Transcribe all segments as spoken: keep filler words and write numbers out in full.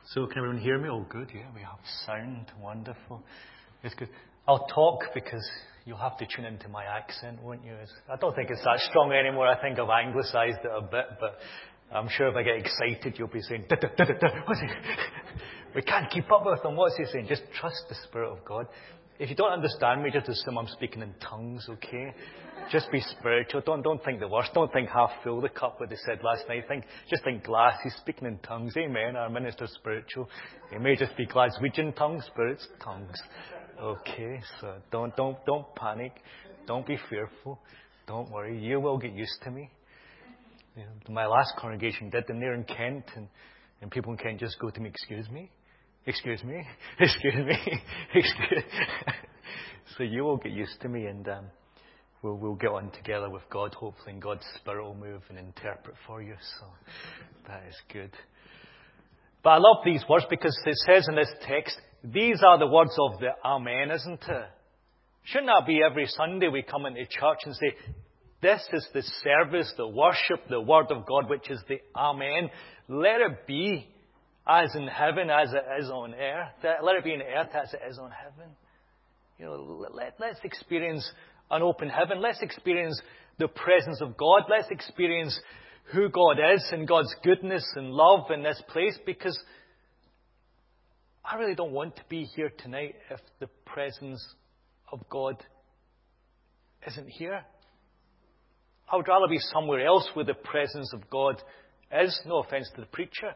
So can everyone hear me? Oh, good. Yeah, we have sound. Wonderful. It's good. I'll talk because you'll have to tune into my accent, won't you? It's, I don't think it's that strong anymore. I think I've anglicised it a bit, but I'm sure if I get excited, you'll be saying, da, da, da, da, da. What's he? We can't keep up with him. What's he saying? Just trust the Spirit of God. If you don't understand me, just assume I'm speaking in tongues, okay? Just be spiritual. Don't don't think the worst. Don't think half full the cup, what they said last night. Think just think glass. He's speaking in tongues. Amen. Our minister's spiritual. He may just be Glaswegian tongues, spirits tongues. Okay, so don't don't don't panic. Don't be fearful. Don't worry. You will get used to me. You know, my last congregation did, and they're in Kent, and, and people in Kent just go to me, excuse me? Excuse me? Excuse me? Excuse So you will get used to me, and um, we'll, we'll get on together with God, hopefully, and God's Spirit will move and interpret for you. So that is good. But I love these words because it says in this text, these are the words of the Amen, isn't it? Shouldn't that be every Sunday we come into church and say, this is the service, the worship, the Word of God, which is the Amen. Let it be as in heaven as it is on earth. Let it be in earth as it is on heaven. You know, let, let's experience an open heaven. Let's experience the presence of God. Let's experience who God is and God's goodness and love in this place, because I really don't want to be here tonight if the presence of God isn't here. I would rather be somewhere else where the presence of God is. No offense to the preacher.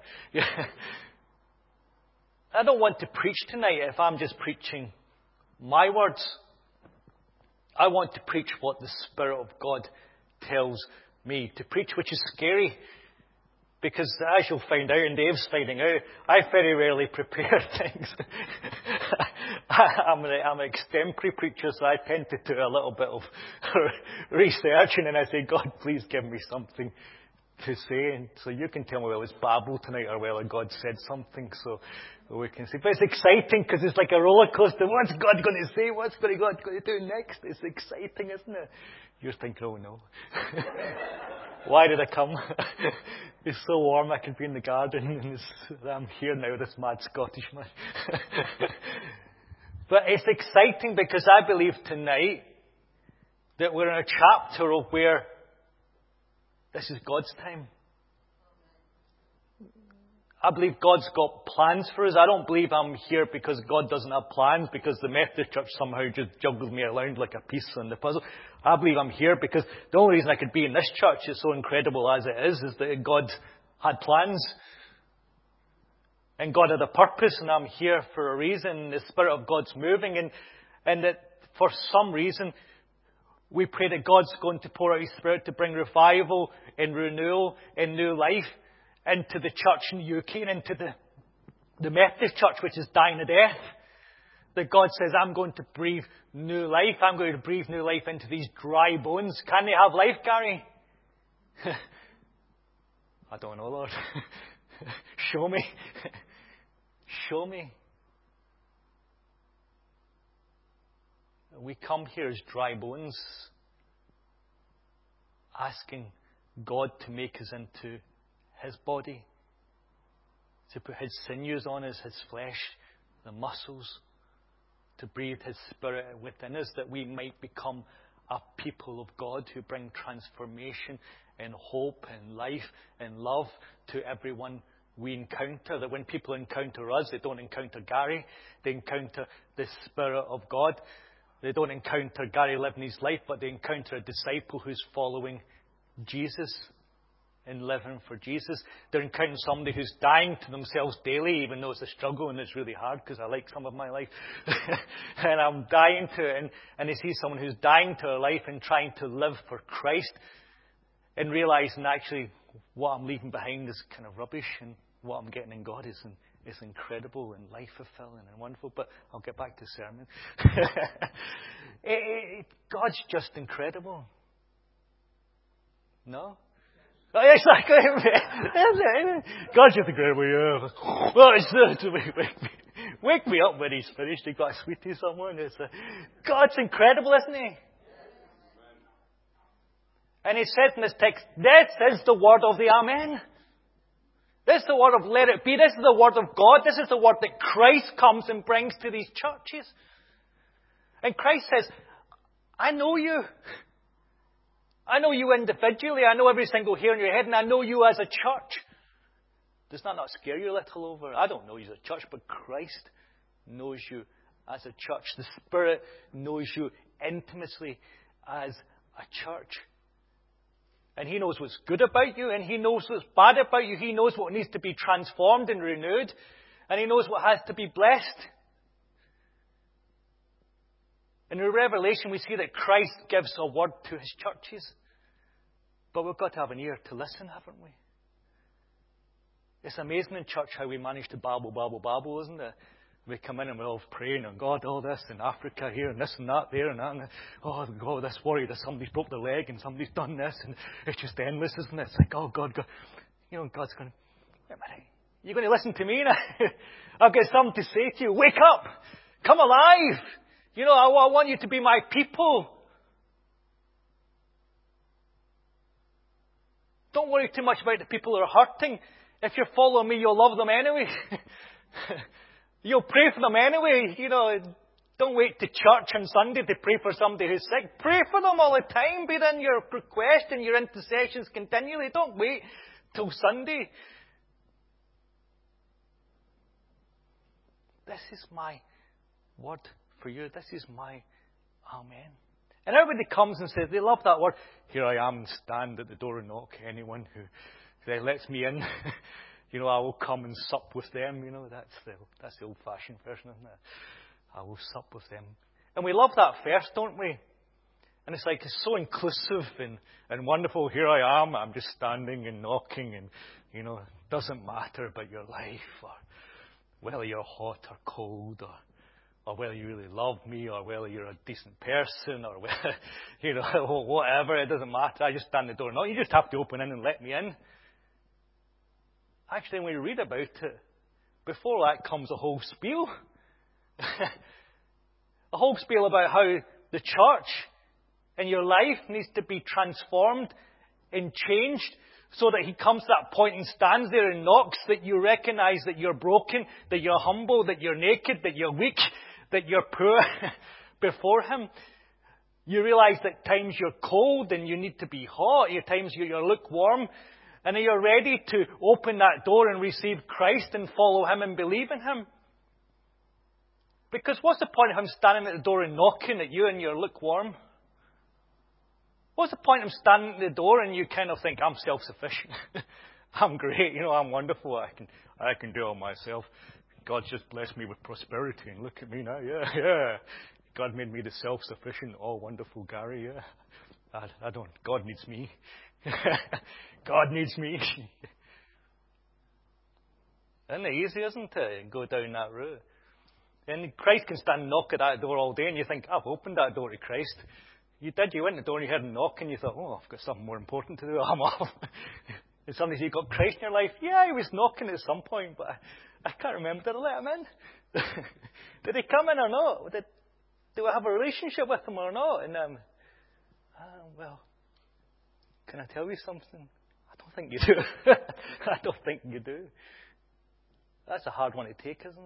I don't want to preach tonight if I'm just preaching my words. I want to preach what the Spirit of God tells me to preach, which is scary. Because as you'll find out, and Dave's finding out, I very rarely prepare things. I'm, an, I'm an extemporary preacher, so I tend to do a little bit of research, and then I say, God, please give me something to say. And so you can tell me whether it's babble tonight or whether God said something, so we can see. But it's exciting because it's like a roller coaster. What's God going to say? What's God going to do next? It's exciting, isn't it? You're thinking, oh no. Why did I come? It's so warm I could be in the garden, and it's, I'm here now, this mad Scottish man. But it's exciting because I believe tonight that we're in a chapter of where this is God's time. I believe God's got plans for us. I don't believe I'm here because God doesn't have plans, because the Methodist Church somehow just juggles me around like a piece on the puzzle. I believe I'm here because the only reason I could be in this church, is so incredible as it is, is that God had plans. And God had a purpose, and I'm here for a reason. The Spirit of God's moving, and, and that for some reason, we pray that God's going to pour out His Spirit to bring revival and renewal and new life into the church in the U K and into the, the Methodist Church, which is dying to death. That God says, I'm going to breathe new life. I'm going to breathe new life into these dry bones. Can they have life, Gary? I don't know, Lord. Show me. Show me. We come here as dry bones, asking God to make us into His body, to put His sinews on us, His flesh, the muscles, to breathe His Spirit within us, that we might become a people of God who bring transformation and hope and life and love to everyone we encounter. That when people encounter us, they don't encounter Gary, they encounter the Spirit of God. They don't encounter Gary living his life, but they encounter a disciple who's following Jesus and living for Jesus. They're encountering somebody who's dying to themselves daily, even though it's a struggle and it's really hard, because I like some of my life. And I'm dying to it. And, and they see someone who's dying to their life and trying to live for Christ, and realizing actually what I'm leaving behind is kind of rubbish, and what I'm getting in God is, in, is incredible and life-fulfilling and wonderful. But I'll get back to the sermon. it, it, God's just incredible. No? Oh, exactly. God's just incredible, yeah. Well, it's, it's, wake, wake, me, wake me up when He's finished. He got a sweetie somewhere. And it's, uh, God's incredible, isn't He? And He said in this text, this is the word of the Amen. This is the word of let it be. This is the word of God. This is the word that Christ comes and brings to these churches. And Christ says, I know you. I know you individually. I know every single hair in your head. And I know you as a church. Does that not scare you a little over? I don't know you as a church, but Christ knows you as a church. The Spirit knows you intimately as a church. And He knows what's good about you, and He knows what's bad about you. He knows what needs to be transformed and renewed, and He knows what has to be blessed. And in Revelation, we see that Christ gives a word to His churches. But we've got to have an ear to listen, haven't we? It's amazing in church how we manage to babble, babble, babble, isn't it? We come in and we're all praying, and God, all this in Africa here, and this and that there, and that, and oh, God, this worry that somebody's broke their leg, and somebody's done this, and it's just endless, isn't it? It's like, oh, God, God. You know, God's going, wait a minute, you're going to listen to me now? I've got something to say to you. Wake up! Come alive! You know, I, I want you to be my people. Don't worry too much about the people who are hurting. If you're following me, you'll love them anyway. You'll pray for them anyway. You know, don't wait to church on Sunday to pray for somebody who's sick. Pray for them all the time. Be in your request and your intercessions continually. Don't wait till Sunday. This is my word for you. This is my amen. And everybody comes and says, they love that word. Here I am, stand at the door and knock. Anyone who lets me in, you know, I will come and sup with them. You know, that's the, that's the old-fashioned version, isn't it? I will sup with them. And we love that verse, don't we? And it's like, it's so inclusive and, and wonderful. Here I am, I'm just standing and knocking, and, you know, it doesn't matter about your life, or whether you're hot or cold, or or whether you really love me, or whether you're a decent person, or whether, you know, whatever. It doesn't matter. I just stand at the door. No, you just have to open in and let me in. Actually, when we read about it, before that comes a whole spiel. A whole spiel about how the church in your life needs to be transformed and changed, so that He comes to that point and stands there and knocks, that you recognize that you're broken, that you're humble, that you're naked, that you're weak, that you're poor before Him. You realize that at times you're cold and you need to be hot. At times you're lukewarm. And that you're ready to open that door and receive Christ and follow Him and believe in Him. Because what's the point of Him standing at the door and knocking at you and you're lukewarm? What's the point of Him standing at the door and you kind of think, I'm self-sufficient. I'm great, you know, I'm wonderful. I can I can do it all myself. God's just blessed me with prosperity, and look at me now. Yeah, yeah. God made me the self-sufficient, all wonderful Gary. Yeah. I, I don't. God needs me. God needs me. Isn't it easy, isn't it? Go down that route. And Christ can stand and knock at that door all day, and you think, I've opened that door to Christ. You did. You went to the door and you heard him knock, and you thought, oh, I've got something more important to do. I'm off. And somebody said, you got Christ in your life? Yeah, he was knocking at some point, but I, I can't remember. Did I let him in? Did he come in or not? Did, do I have a relationship with him or not? And, um, uh, well, can I tell you something? I don't think you do. I don't think you do. That's a hard one to take, isn't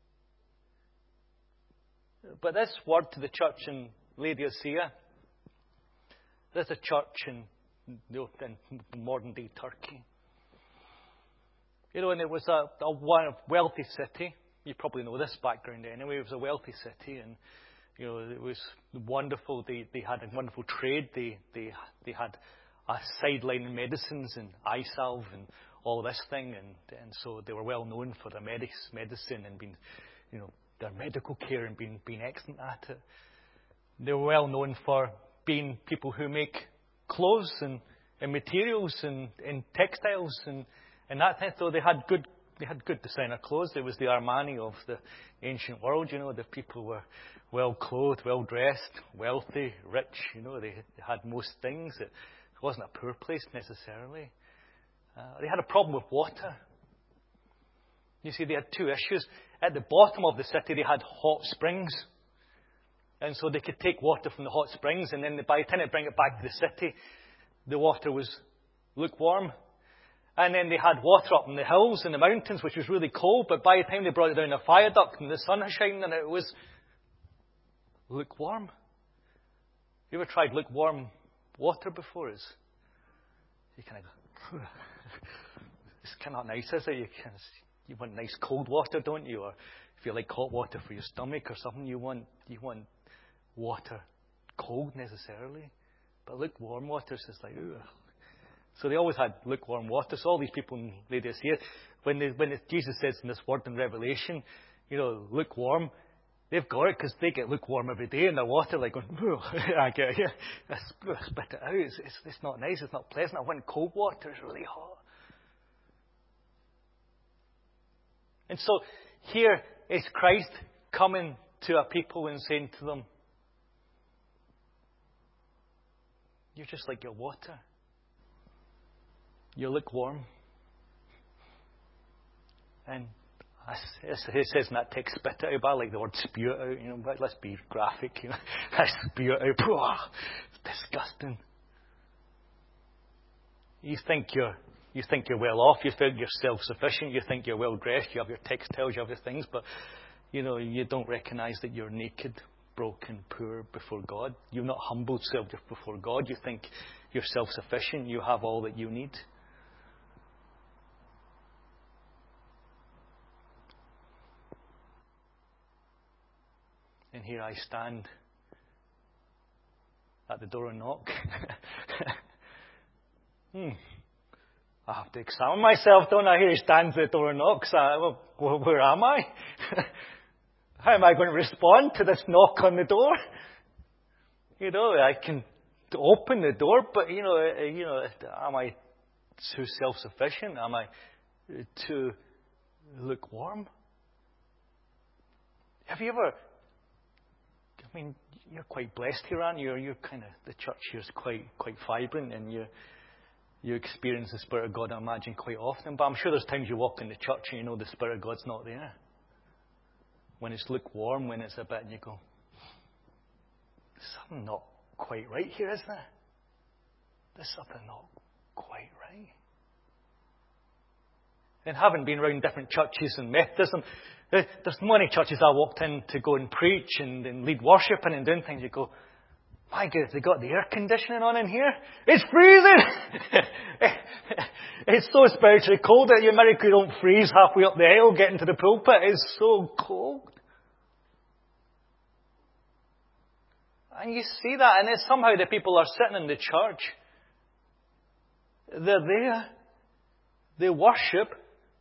it? But this word to the church in Laodicea, there's a church in, in modern-day Turkey. You know, and it was a, a wealthy city. You probably know this background anyway. It was a wealthy city, and you know, it was wonderful. They they had a wonderful trade. They they they had a sideline in medicines and eye salve and all this thing, and and so they were well known for their medic, medicine and being, you know, their medical care and being being excellent at it. They were well known for being people who make clothes and, and materials and, and textiles and, and that thing. So they had good they had good designer clothes. There was the Armani of the ancient world. You know, the people were well clothed, well dressed, wealthy, rich. You know, they, they had most things. It wasn't a poor place necessarily. Uh, they had a problem with water. You see, they had two issues. At the bottom of the city, they had hot springs. And so they could take water from the hot springs, and then by the time they bring it back to the city, the water was lukewarm. And then they had water up in the hills and the mountains, which was really cold. But by the time they brought it down a fire duct and the sun was shining and it was lukewarm. You ever tried lukewarm water before? It's, you kind of go, it's kind of nice, is it? You, kind of, you want nice cold water, don't you? Or if you like hot water for your stomach or something, you want you want water cold necessarily. But lukewarm water is just like, ugh. So they always had lukewarm water. So all these people in Laodicea, when they, when it, Jesus says in this word in Revelation, you know, lukewarm, they've got it because they get lukewarm every day in their water, like going, I get it, yeah, spit it out. It's, it's, it's not nice. It's not pleasant. I want cold water. It's really hot. And so here is Christ coming to a people and saying to them, you're just like your water. You're lukewarm. And it says in that text, spit it out, but I like the word spew it out, you know, but let's be graphic, you know. I spew it out. It's disgusting. You think you're you think you're well off, you think you're self-sufficient, you think you're well dressed, you have your textiles, you have your things, but you know, you don't recognize that you're naked, broken, poor before God. You've not humbled yourself before God. You think you're self-sufficient, you have all that you need. And here I stand at the door and knock. hmm. I have to examine myself, don't I? Here he stands at the door and knocks. I, well, where am I? How am I going to respond to this knock on the door? You know, I can open the door, but you know, you know, am I too self-sufficient? Am I too lukewarm? Have you ever? I mean, you're quite blessed here, aren't you? You're kind of the church here is quite quite vibrant, and you you experience the Spirit of God, I imagine, quite often. But I'm sure there's times you walk in the church and you know the Spirit of God's not there. When it's lukewarm, when it's a bit, and you go, there's something not quite right here, isn't there? There's something not quite right. And having been around different churches and Methodism, there's many churches I walked in to go and preach and, and lead worship and, and doing things. You go, my goodness, they got the air conditioning on in here? It's freezing! It's so spiritually cold that you miracle you don't freeze halfway up the aisle getting to the pulpit. It's so cold. And you see that, and it's somehow the people are sitting in the church. They're there. They worship.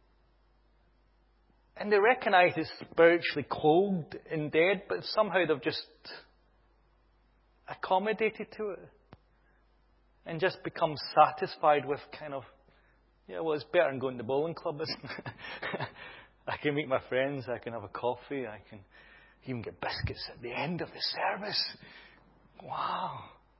And they recognize it's spiritually cold and dead, but somehow they've just accommodated to it. And just become satisfied with kind of, yeah, well, it's better than going to the bowling club, isn't it? I can meet my friends, I can have a coffee, I can even get biscuits at the end of the service. Wow.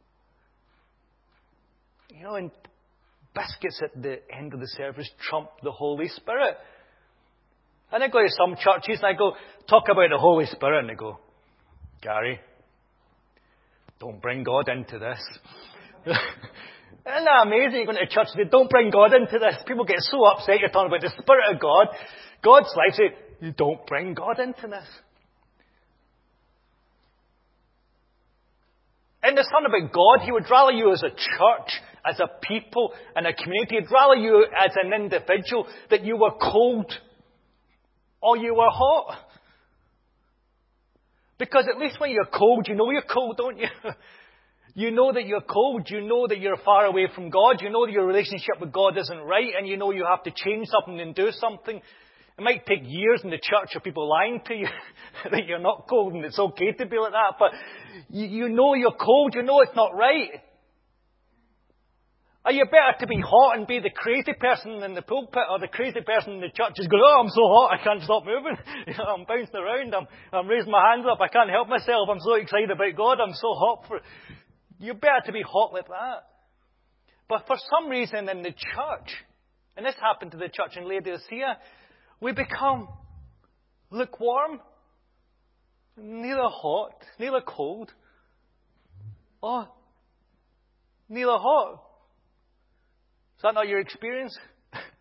You know, and biscuits at the end of the service trump the Holy Spirit. And I go to some churches and I go, talk about the Holy Spirit, and they go, Gary, don't bring God into this. Isn't that amazing? You go to church, they don't bring God into this. People get so upset you're talking about the Spirit of God. God's life, say, you don't bring God into this. And there's something about God, He would rather you as a church, as a people, and a community. He'd rather you as an individual that you were cold or you were hot. Because at least when you're cold, you know you're cold, don't you? You know that you're cold. You know that you're far away from God. You know that your relationship with God isn't right. And you know you have to change something and do something. It might take years in the church of people lying to you that you're not cold and it's okay to be like that. But you, you know you're cold. You know it's not right. Are you better to be hot and be the crazy person in the pulpit, or the crazy person in the church is going, oh, I'm so hot, I can't stop moving. You know, I'm bouncing around, I'm, I'm raising my hands up, I can't help myself, I'm so excited about God, I'm so hot for it. You're better to be hot like that. But for some reason in the church, and this happened to the church in Laodicea, we become lukewarm, neither hot, neither cold, or neither hot. Is that not your experience?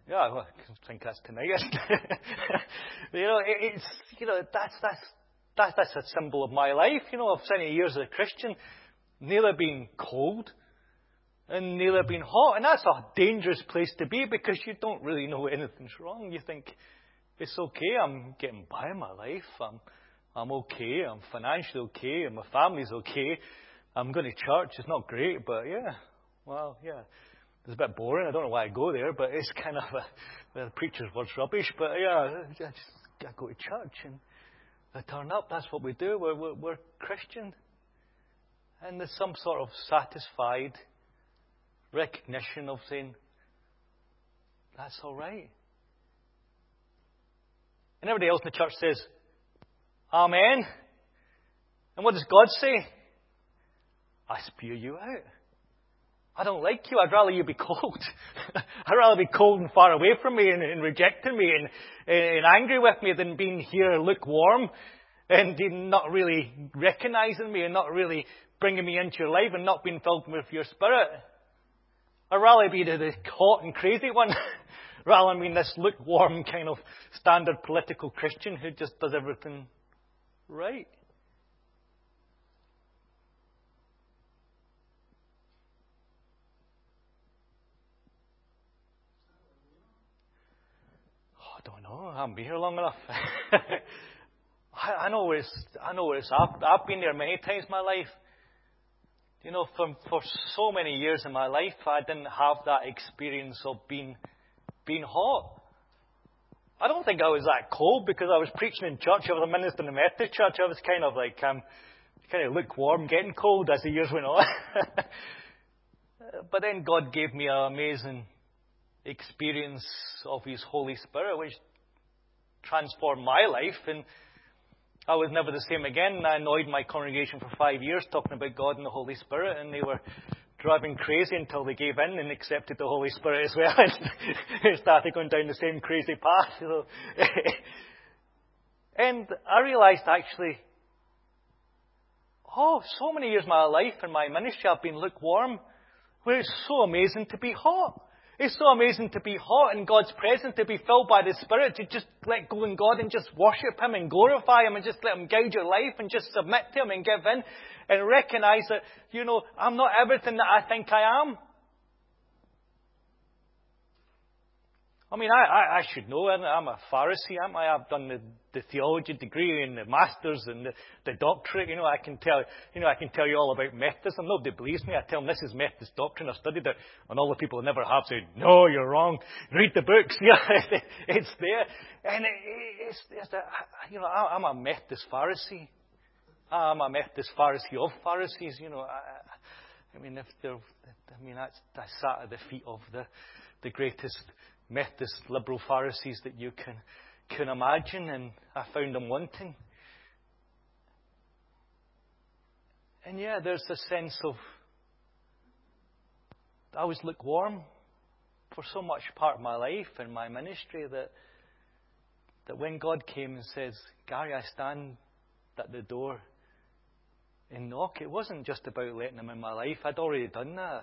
Yeah, well, I think that's tonight, isn't it? You know, it, it's, you know, that's, that's, that's, that's a symbol of my life. You know, I've spent years as a Christian, neither been cold and neither been hot. And that's a dangerous place to be because you don't really know anything's wrong. You think, it's okay, I'm getting by in my life. I'm, I'm okay, I'm financially okay, and my family's okay. I'm going to church, it's not great, but yeah, well, yeah. It's a bit boring. I don't know why I go there, but it's kind of a, the preacher's word's rubbish. But yeah, I just I go to church and I turn up. That's what we do. We're, we're, we're Christian. And there's some sort of satisfied recognition of saying, that's all right. And everybody else in the church says, Amen. And what does God say? I spew you out. I don't like you. I'd rather you be cold. I'd rather be cold and far away from me and, and rejecting me and, and angry with me than being here lukewarm and not really recognizing me and not really bringing me into your life and not being filled with your spirit. I'd rather be the, the hot and crazy one rather than being this lukewarm kind of standard political Christian who just does everything right. I don't know. I haven't been here long enough. I, I know where it's. I know where it's. I've, I've been there many times in my life. You know, for for so many years in my life, I didn't have that experience of being being hot. I don't think I was that cold because I was preaching in church. I was a minister in the Methodist church. I was kind of like um, kind of lukewarm, getting cold as the years went on. But then God gave me an amazing experience of His Holy Spirit, which transformed my life, and I was never the same again. I annoyed my congregation for five years talking about God and the Holy Spirit, and they were driving crazy until they gave in and accepted the Holy Spirit as well, and started going down the same crazy path. You know. And I realized actually, oh, so many years of my life and my ministry I've been lukewarm, where it's so amazing to be hot. It's so amazing to be hot in God's presence, to be filled by the Spirit, to just let go in God and just worship Him and glorify Him and just let Him guide your life and just submit to Him and give in and recognize that, you know, I'm not everything that I think I am. I mean, I, I, I should know. I'm a Pharisee, am I? I've done the, the theology degree and the masters and the, the doctorate. You know, I can tell. You know, I can tell you all about Methodism. Nobody believes me. I tell them this is Methodist doctrine. I've studied it, and all the people who never have said, "No, you're wrong. Read the books." Yeah, it's there, and it, it's, it's a, you know, I'm a Methodist Pharisee. I'm a Methodist Pharisee of Pharisees. You know, I, I mean, if they're, I mean, that's I sat at the feet of the the greatest Methodist liberal Pharisees that you can can imagine, and I found them wanting. And yeah, there's a sense of I was lukewarm for so much part of my life and my ministry that that when God came and says, "Gary, I stand at the door and knock," it wasn't just about letting Him in my life. I'd already done that.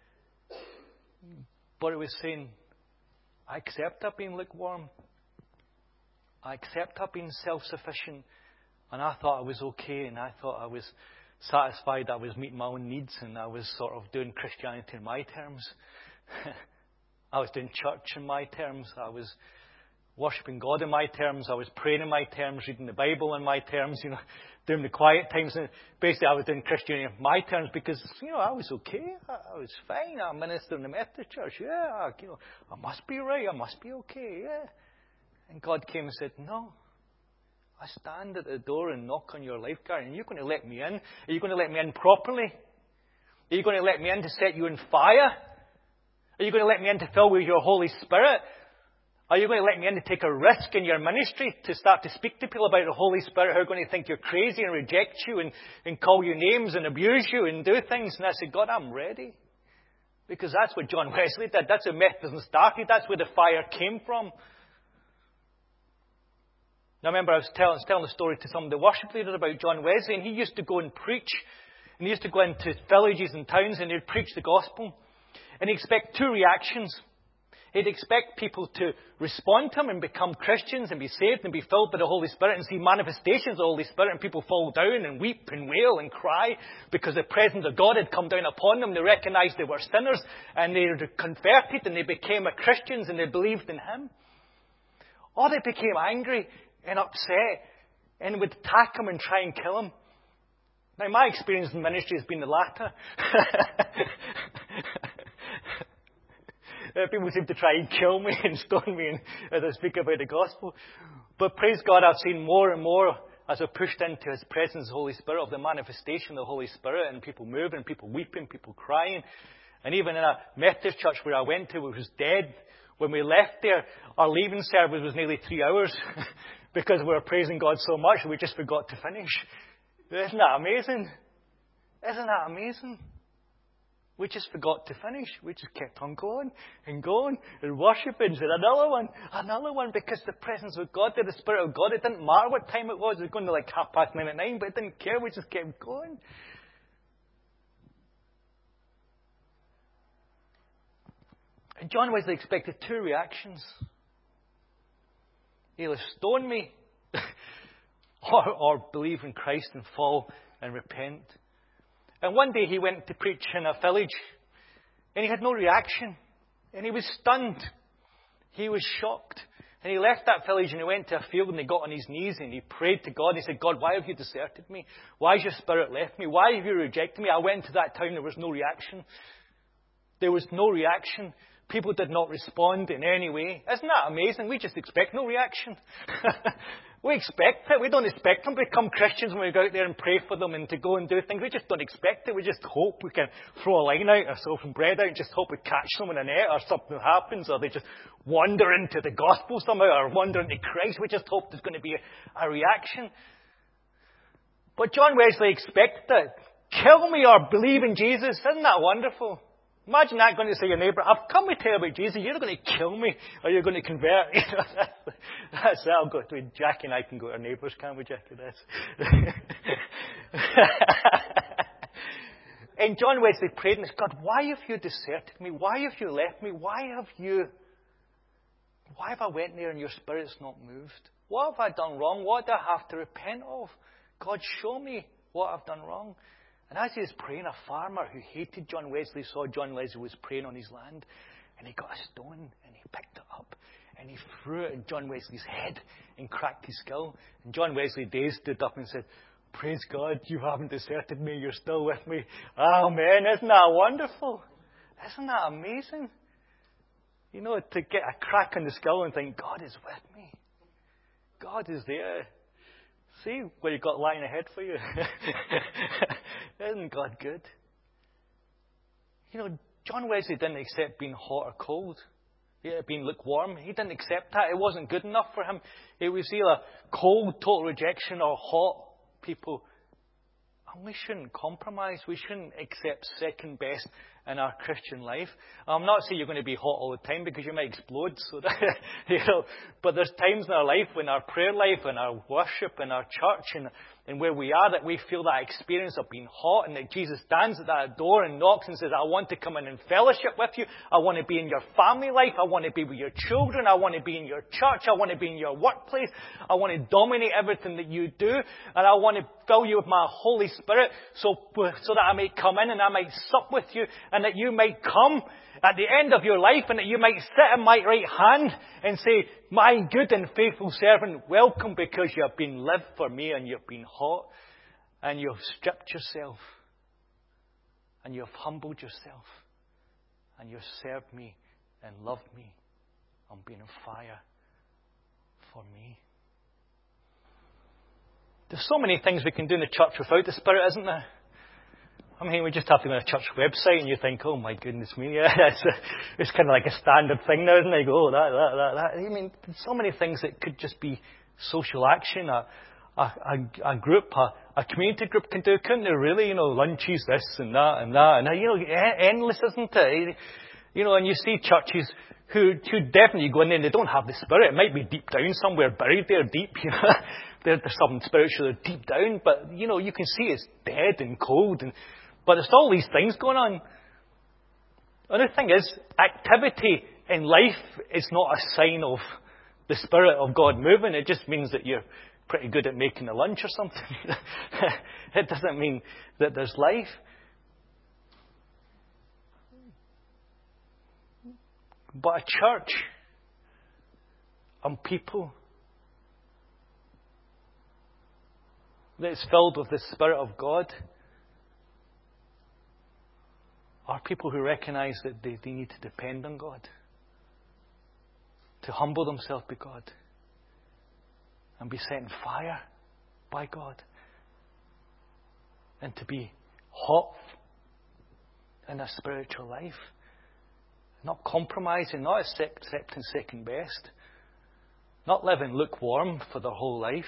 But it was saying, I accept I've been lukewarm. I accept I've been self-sufficient. And I thought I was okay, and I thought I was satisfied, I was meeting my own needs, and I was sort of doing Christianity in my terms. I was doing church in my terms. I was worshipping God in my terms. I was praying in my terms, reading the Bible in my terms, you know, doing the quiet times. And basically, I was doing Christianity in my terms because, you know, I was okay. I, I was fine. I'm a minister in the Methodist church. Yeah, you know, I must be right. I must be okay. Yeah. And God came and said, "No. I stand at the door and knock on your life, Gary, and you're going to let me in. Are you going to let me in properly? Are you going to let me in to set you on fire? Are you going to let me in to fill with your Holy Spirit? Are you going to let me in to take a risk in your ministry to start to speak to people about the Holy Spirit who are going to think you're crazy and reject you and, and call you names and abuse you and do things?" And I said, "God, I'm ready." Because that's what John Wesley did. That's where Methodism started. That's where the fire came from. Now, I remember I was telling, telling the story to some of the worship leaders about John Wesley, and he used to go and preach. And he used to go into villages and towns, and he'd preach the gospel. And he'd expect two reactions. He'd expect people to respond to him and become Christians and be saved and be filled with the Holy Spirit and see manifestations of the Holy Spirit, and people fall down and weep and wail and cry because the presence of God had come down upon them. They recognized they were sinners and they were converted and they became a Christians and they believed in him. Or they became angry and upset and would attack him and try and kill him. Now, my experience in ministry has been the latter. People seem to try and kill me and stone me as I speak about the gospel. But praise God, I've seen more and more as I've pushed into his presence, the Holy Spirit, of the manifestation of the Holy Spirit, and people moving, people weeping, people crying. And even in a Methodist church where I went to, which was dead, when we left there, our leaving service was nearly three hours because we were praising God so much we just forgot to finish. Isn't that amazing? Isn't that amazing? We just forgot to finish. We just kept on going and going and worshiping. And said another one, another one, because the presence of God, the Spirit of God, it didn't matter what time it was. It was going to like half past nine at nine, but it didn't care. We just kept going. And John Wesley expected two reactions. Either stone me or, or believe in Christ and fall and repent. And one day he went to preach in a village and he had no reaction. And he was stunned. He was shocked. And he left that village and he went to a field and he got on his knees and he prayed to God. He said, God, why have you deserted me? Why has your Spirit left me? Why have you rejected me? I went to that town. There was no reaction. There was no reaction. People did not respond in any way. Isn't that amazing? We just expect no reaction. We expect it. We don't expect them to become Christians when we go out there and pray for them and to go and do things. We just don't expect it. We just hope we can throw a line out or throw some bread out and just hope we catch them in a net or something happens, or they just wander into the gospel somehow or wander into Christ. We just hope there's going to be a, a reaction. But John Wesley expected it. Kill me or believe in Jesus. Isn't that wonderful? Imagine that going to say to your neighbour, I've come to tell you about Jesus. You're going to kill me or you're going to convert. That's it. I'll go to Jackie and I can go to our neighbours, can't we, Jackie? That's And John Wesley prayed and said, God, why have you deserted me? Why have you left me? Why have you... Why have I went there and your Spirit's not moved? What have I done wrong? What do I have to repent of? God, show me what I've done wrong. And as he was praying, a farmer who hated John Wesley saw John Wesley was praying on his land. And he got a stone and he picked it up and he threw it at John Wesley's head and cracked his skull. And John Wesley dazed, stood up and said, praise God, you haven't deserted me. You're still with me. Oh, man, isn't that wonderful? Isn't that amazing? You know, to get a crack on the skull and think, God is with me. God is there. See what you've got lying ahead for you. Isn't God good? You know, John Wesley didn't accept being hot or cold. Yeah, being lukewarm. He didn't accept that. It wasn't good enough for him. It was either cold, total rejection, or hot people. And we shouldn't compromise. We shouldn't accept second best in our Christian life. I'm not saying you're going to be hot all the time because you might explode. So that, you know, but there's times in our life, when our prayer life, and our worship, and our church, and, and where we are, that we feel that experience of being hot, and that Jesus stands at that door and knocks and says, I want to come in and fellowship with you. I want to be in your family life. I want to be with your children. I want to be in your church. I want to be in your workplace. I want to dominate everything that you do. And I want to fill you with my Holy Spirit so, so that I might come in and I might sup with you, and that you might come at the end of your life and that you might sit in my right hand and say, my good and faithful servant, welcome, because you have been lived for me and you've been hot and you've stripped yourself and you've humbled yourself and you've served me and loved me and been on fire for me. There's so many things we can do in the church without the Spirit, isn't there? I mean, we just have to go to a church website and you think, oh my goodness me, yeah, it's, a, it's kind of like a standard thing now, isn't it? You go, oh, that, that, that, that. I mean, there's so many things that could just be social action, a, a, a, a group, a, a community group can do, couldn't they really? You know, lunches, this and that and that, and you know, endless, isn't it? You know, and you see churches who, who definitely go in there and they don't have the Spirit. It might be deep down somewhere, buried there deep, you know. There's something spiritual deep down, but, you know, you can see it's dead and cold, and but there's all these things going on. And the thing is, activity in life is not a sign of the Spirit of God moving. It just means that you're pretty good at making a lunch or something. It doesn't mean that there's life. But a church and people that is filled with the Spirit of God are people who recognize that they, they need to depend on God, to humble themselves before God, and be set on fire by God, and to be hot in their spiritual life, not compromising, not accepting second best, not living lukewarm for their whole life,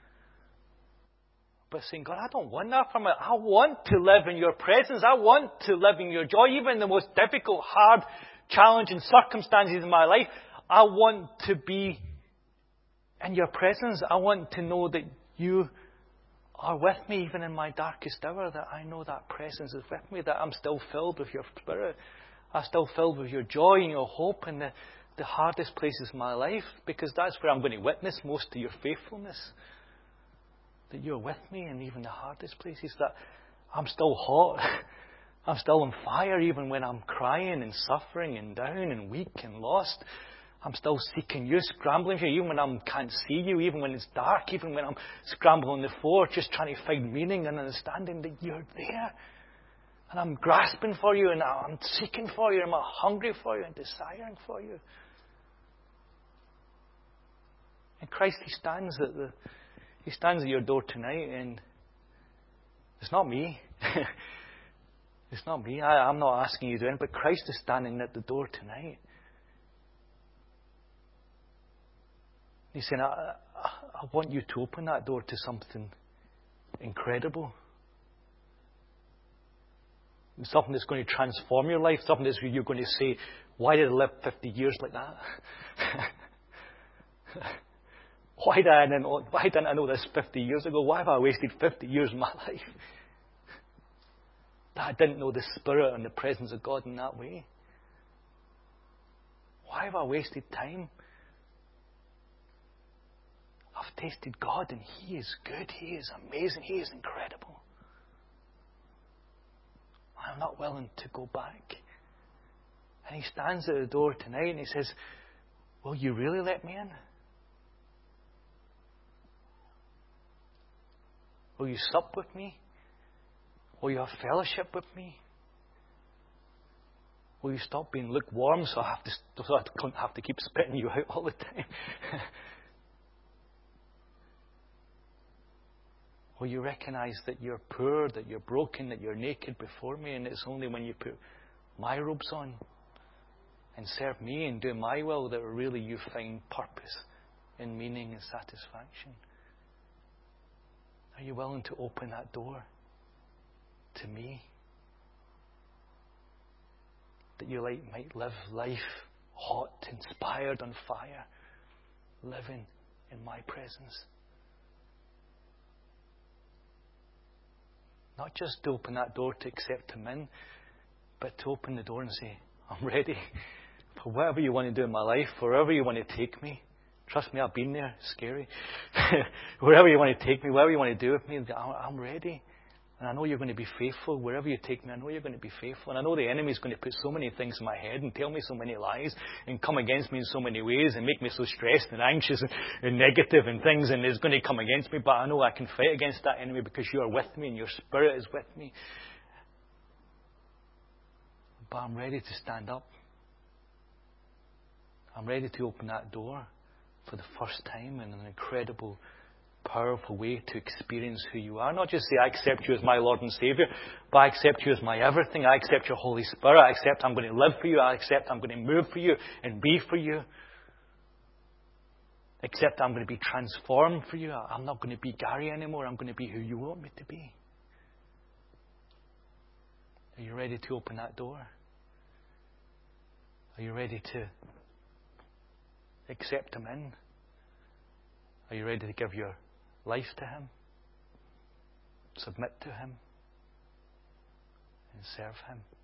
but saying, God, I don't want that from it. I want to live in your presence. I want to live in your joy. Even in the most difficult, hard, challenging circumstances in my life, I want to be in your presence. I want to know that you are with me even in my darkest hour, that I know that presence is with me, that I'm still filled with your Spirit. I'm still filled with your joy and your hope in the, the hardest places of my life, because that's where I'm going to witness most of your faithfulness. That you're with me in even the hardest places, that I'm still hot. I'm still on fire even when I'm crying and suffering and down and weak and lost. I'm still seeking you, scrambling for you, even when I can't see you, even when it's dark, even when I'm scrambling on the floor, just trying to find meaning and understanding that you're there. And I'm grasping for you, and I'm seeking for you, and I'm hungry for you and desiring for you. And Christ, He stands at the He stands at your door tonight, and it's not me. It's not me. I, I'm not asking you to do anything, but Christ is standing at the door tonight. He's saying, I, I, I want you to open that door to something incredible. Something that's going to transform your life. Something that's you're going to say, why did I live fifty years like that? Why did I know, why didn't I know this fifty years ago? Why have I wasted fifty years of my life? That I didn't know the Spirit and the presence of God in that way. Why have I wasted time? I've tasted God, and He is good. He is amazing. He is incredible. I'm not willing to go back. And He stands at the door tonight and He says, will you really let me in? Will you sup with me? Will you have fellowship with me? Will you stop being lukewarm so I have to, so I don't have to keep spitting you out all the time? Will you recognize that you're poor, that you're broken, that you're naked before me, and it's only when you put my robes on and serve me and do my will that really you find purpose and meaning and satisfaction? Are you willing to open that door to me? That you like, might live life hot, inspired, on fire, living in my presence. Not just to open that door to accept Him in, but to open the door and say, I'm ready for whatever you want to do in my life, wherever you want to take me. Trust me, I've been there. It's scary. Wherever you want to take me, whatever you want to do with me, I'm ready. And I know you're going to be faithful. Wherever you take me, I know you're going to be faithful. And I know the enemy is going to put so many things in my head and tell me so many lies and come against me in so many ways and make me so stressed and anxious and, and negative and things, and it's going to come against me. But I know I can fight against that enemy because you are with me and your Spirit is with me. But I'm ready to stand up. I'm ready to open that door for the first time in an incredible, powerful way to experience who you are. Not just say, I accept you as my Lord and Savior, but I accept you as my everything. I accept your Holy Spirit. I accept I'm going to live for you. I accept I'm going to move for you and be for you. Accept I'm going to be transformed for you. I'm not going to be Gary anymore. I'm going to be who you want me to be. Are you ready to open that door? Are you ready to accept Him in? Are you ready to give your life to Him? Submit to Him? And serve Him?